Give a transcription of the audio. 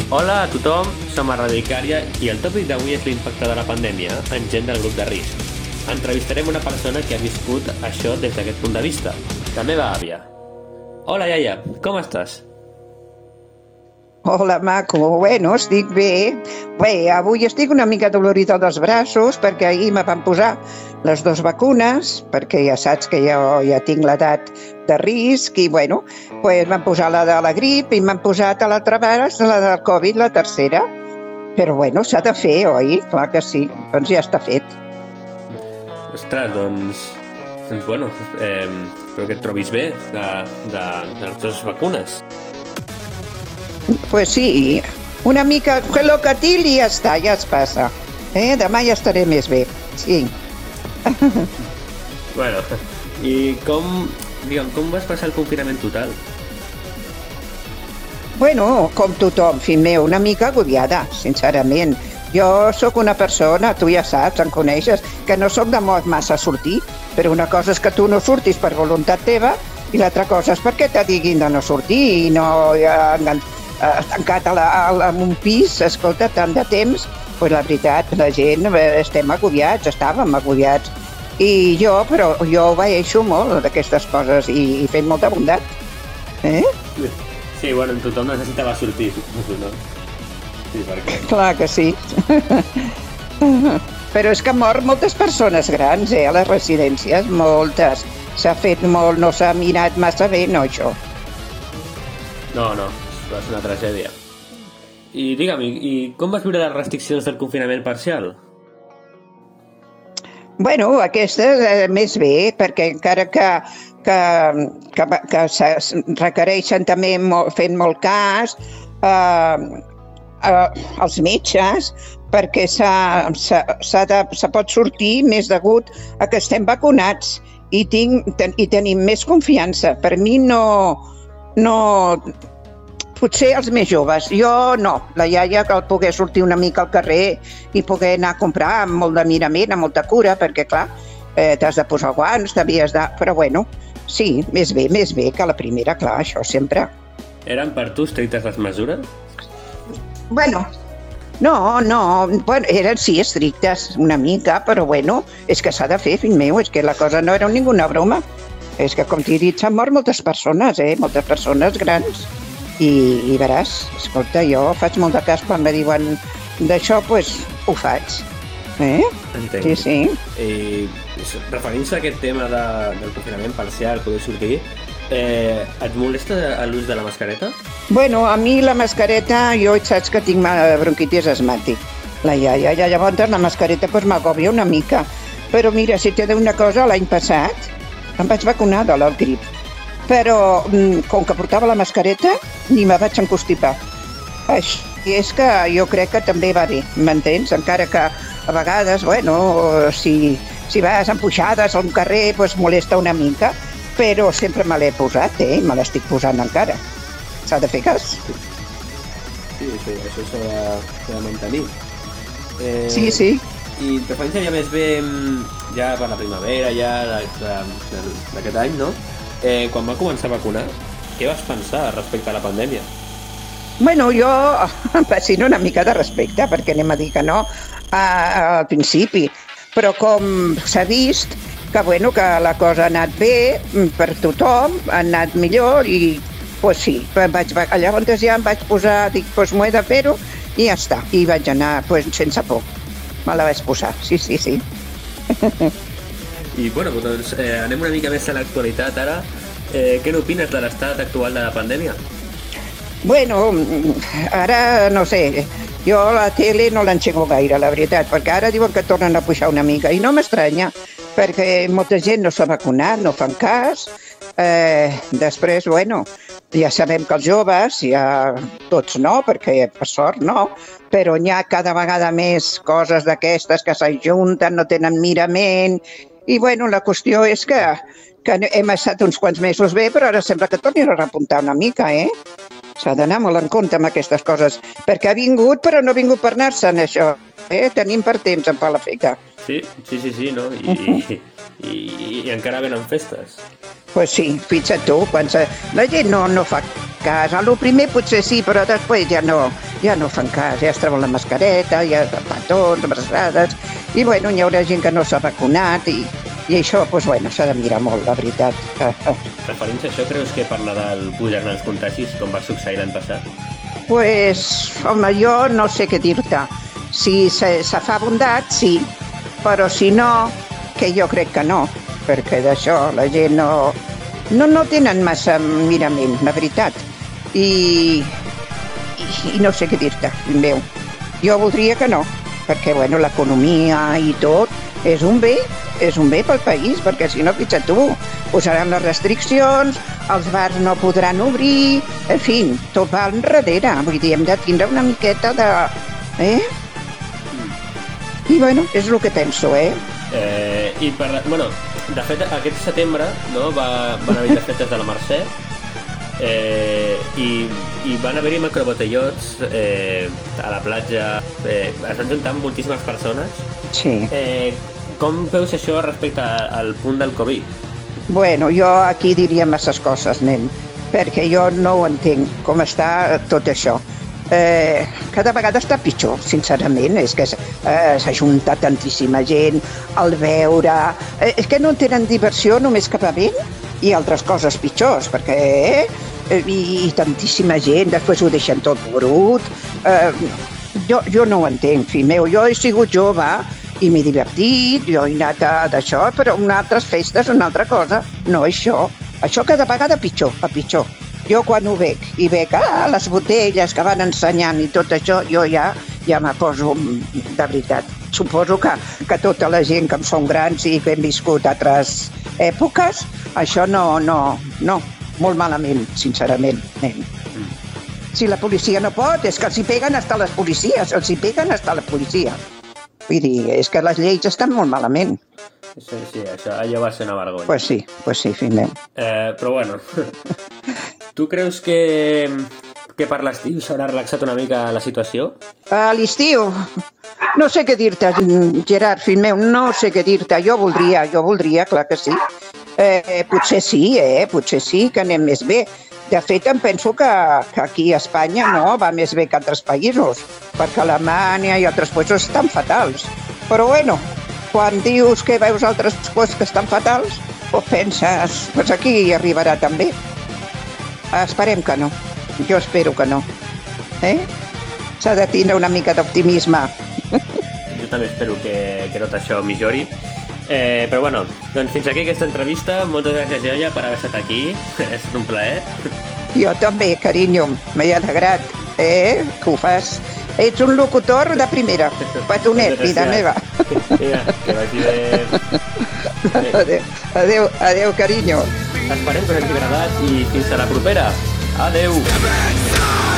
Hola a tothom, som a Radio Icària i el tòpic d'avui és l'impacte de la pandèmia en gent del grup de risc. Entrevistarem una persona que ha viscut això des d'aquest punt de vista, la meva àvia. Hola, iaia, com estàs? Hola, maco. Bueno, estic bé. Bé, avui estic una mica dolorida dels braços perquè ahir me van posar les 2 vacunes, perquè ja saps que jo ja tinc l'edat de risc i, bueno, pues m'han posat la de la grip i m'han posat a l'altra vegada la del Covid, la tercera. Però, bueno, s'ha de fer, oi? Clar que sí. Doncs ja està fet. Ostres, doncs bueno, espero que et trobis bé de les 2 vacunes. Pues sí, una mica gelocatil i ja està, ja es passa. Demà ja estaré més bé, sí. Bueno, i com vas passar el confinament total? Bueno, com tothom, fill meu, una mica agobiada, sincerament. Jo sóc una persona, tu ja saps, em coneixes, que no sóc de massa sortir, però una cosa és que tu no surtis per voluntat teva i l'altra cosa és perquè te diguin de no sortir i no tancat en un pis, escolta, tant de temps, pues la veritat, la gent estem agobiats, estàvem agobiats. I però jo obeeixo molt d'aquestes coses i fem molta bondat. Sí, bueno, tothom necessitava sortir, suposo, no? Sí, perquè... Clar que sí. Però és que mor moltes persones grans, a les residències, moltes. S'ha fet molt, no s'ha mirat massa bé, no, això. No, va ser una tragèdia. I digue'm, i com vas viure les restriccions del confinament parcial? Bueno, aquestes més bé, perquè encara que requereixen també fent molt cas als metges, perquè se pot sortir més degut a que estem vacunats i tenim més confiança. Per mi no... Potser els més joves, jo no. La iaia cal poder sortir una mica al carrer i poder anar a comprar amb molt de mirament, amb molta cura, perquè clar, t'has de posar guants, però bueno, sí, més bé que la primera, clar, això sempre. Eren per tu estrictes les mesures? Bueno, no, bueno, eren sí estrictes una mica, però bueno, és que s'ha de fer, fill meu, és que la cosa no era ninguna broma. És que, com t'he dit, s'han mort moltes persones, moltes persones grans. I veràs, escolta, jo faig molt de cas quan me diuen d'això, doncs ho faig. Entenc. Sí. I referint-se a aquest tema del confinament parcial, poder sortir, et molesta l'ús de la mascareta? Bueno, a mi la mascareta, jo saps que tinc bronquitis asmàtic. La iaia, llavors la mascareta m'agòbia una mica. Però mira, si t'he de dir una cosa, l'any passat em vaig vacunar de la grip. Però, com que portava la mascareta, ni me vaig encostipar. I és que jo crec que també va bé, m'entens? Encara que a vegades, bueno, si vas amb pujades a un carrer, doncs molesta una mica, però sempre me l'he posat, me l'estic posant encara. S'ha de fer cas. Sí, això s'ha de mantenir. Sí. I referint-se ja més bé, ja per la primavera, ja d'aquest any, no? Quan va començar a vacunar, què vas pensar respecte a la pandèmia? Bueno, jo em fascino una mica de respecte, perquè anem a dir que no al principi. Però com s'ha vist que la cosa ha anat bé per tothom, ha anat millor i doncs sí, llavors ja em vaig posar, dic, doncs m'ho he de fer-ho i ja està. I vaig anar sense por. Me la vaig posar, sí. I bueno, doncs anem una mica més a l'actualitat ara. Què n'opines de l'estat actual de la pandèmia? Bueno, ara no sé, jo la tele no l'engego gaire, la veritat, perquè ara diuen que tornen a pujar una mica i no m'estranya, perquè molta gent no s'ha vacunat, no fan cas. Després, bueno, ja sabem que els joves, ja tots no, perquè per sort no, però hi ha cada vegada més coses d'aquestes que s'ajunten, no tenen mirament. I bueno, la qüestió és que hem estat uns quants mesos bé, però ara sembla que tornin a repuntar una mica, S'ha d'anar molt en compte amb aquestes coses, perquè ha vingut, però no ha vingut per anar-se'n, això. Tenim per temps en Palafrugell. Sí, no? I encara venen festes. Pues sí, fixa't tu, la gent no fa cas. A lo primer potser sí, però després ja no fan cas, ja es treuen la mascareta, ja petons, abraçades, i bueno, hi haurà gent que no s'ha vacunat i això, doncs bueno, s'ha de mirar molt, la veritat. Referint a això, creus que parla del pujar els contagis, com va succeir l'any passat? Pues, home, jo no sé què dir-te. Si se fa bondat, sí, però si no, que jo crec que no, perquè d'això la gent no tenen massa mirament, la veritat. I no sé què dir-te, fill meu. Jo voldria que no, perquè bueno, l'economia i tot és un bé pel país, perquè si no, fixa't tu, posaran les restriccions, els bars no podran obrir, en fi, tot va enrere. Vull dir, hem de tindre una miqueta de... I bueno, és el que penso, Bueno, de fet, aquest setembre no, van haver les festes de la Mercè i van haver-hi macrobotellots a la platja. Es van juntar moltíssimes persones. Sí. Com veus això respecte al punt del Covid? Bueno, jo aquí diria masses coses, nen, perquè jo no ho entenc, com està tot això. Cada vegada està pitjor, sincerament. És que s'ajunta tantíssima gent, al veure... És que no tenen diversió només que bevent i altres coses pitjors, perquè... I tantíssima gent, després ho deixen tot brut. Jo no ho entenc, fill meu. Jo he sigut jove i m'he divertit, jo he anat d'això, però en altres festes, una altra cosa. No això. Això cada vegada pitjor, a pitjor. Jo quan ho veig, i veig les botelles que van ensenyant i tot això, jo ja me poso, de veritat. Suposo que tota la gent que en són grans i que hem viscut altres èpoques, això no, molt malament, sincerament. Si la policia no pot, és que els hi peguen hasta les policies, Vull dir, és que les lleis estan molt malament. Sí, això allò va ser una vergonya. Pues sí, fill meu. Però bueno, tu creus que per l'estiu s'haurà relaxat una mica la situació? A l'estiu? No sé què dir-te, Gerard, fill meu, no sé què dir-te. Jo voldria, clar que sí. Potser sí, que anem més bé. De fet, em penso que aquí a Espanya no va més bé que altres països, perquè Alemanya i altres països estan fatals. Però bueno, quan dius que veus altres coses que estan fatals, o penses, doncs aquí hi arribarà també. Esperem que no. Jo espero que no. S'ha de tindre una mica d'optimisme. Jo també espero que tot això millori. Però bueno, doncs fins aquí aquesta entrevista. Moltes gràcies, Joia, per haver estat aquí. Ha estat un plaer. Jo també, carinyo. M'he alegrat, que ho fas. Ets un locutor de primera. Petonet, vida meva. Vinga, que vagi bé. Adéu, carinyo. Esperem que us hagi agradat i fins a la propera. Adéu.